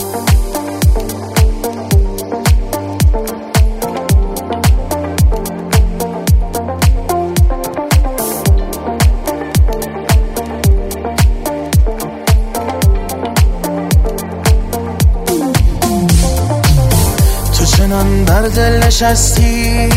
چنان بر دل نشستی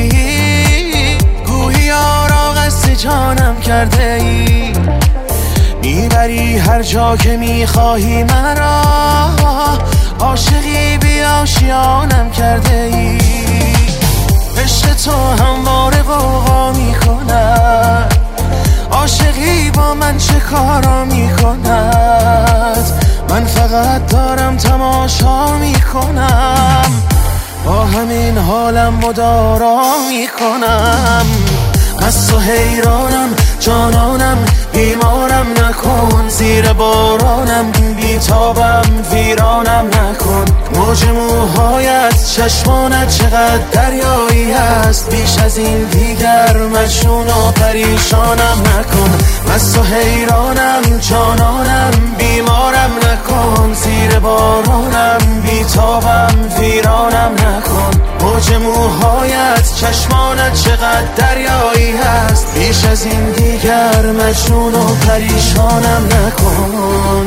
گویی یارا قصد جانم کرده ای، میبری هر جا که میخواهی مرا، عاشقی بی آشیانم کرده ای. عشق تو همواره غوغا میکند، عاشقی با من چه کارا میکند، من فقط دارم تماشا میکنم، با همین حالم مدارا میکنم. از تو حیرانم جانانم، بیمارم نکن، زیر بارانم بیتابم ویرانم نکن. موج موهایت چشمانت چقدر دریایی هست، بیش از این دیگر مجنون و پریشانم نکن. از تو حیرانم جانانم، بیمارم نکن، زیر بارانم بیتابم ویرانم نکن. موج موهایت چشمانت چقدر دریایی هست، بیش از این دیگر مجنون و پریشانم نکن.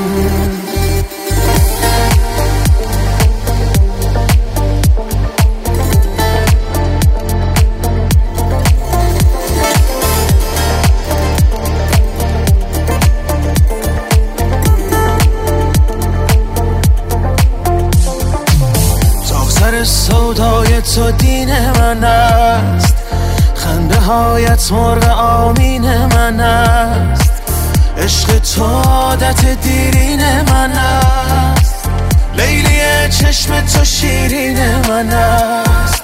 سر سودای تو دین من است، خنده هایت مرغ آمین من است، عشق تو عادت دیرین من است، لیلی چشم تو شیرین من است.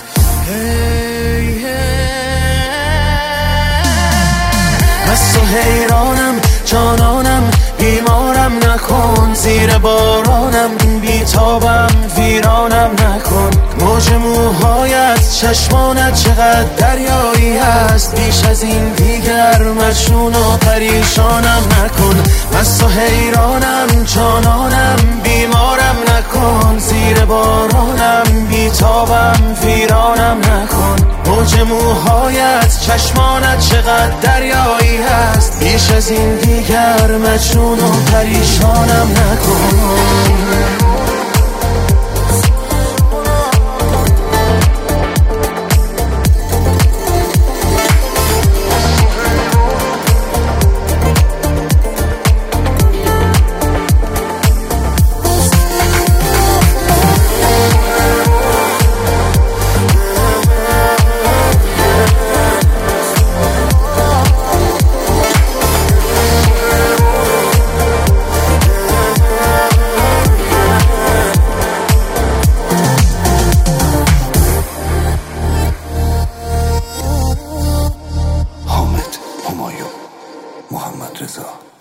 از تو حیرانم جانانم، بیمارم نکن، زیر بارانم بیتابم ویرانم نکن. موج موهایت چشمانت چقدر دریایی هست، بیش از این دیگر مجنون و پریشانم نکن. از تو حیرانم جانانم، بیمارم نکن، زیر بارانم بیتابم ویرانم نکن. موج موهایت چشمانت چقدر دریایی هست، بیش از این دیگر مجنون و پریشانم نکن. محمد رضا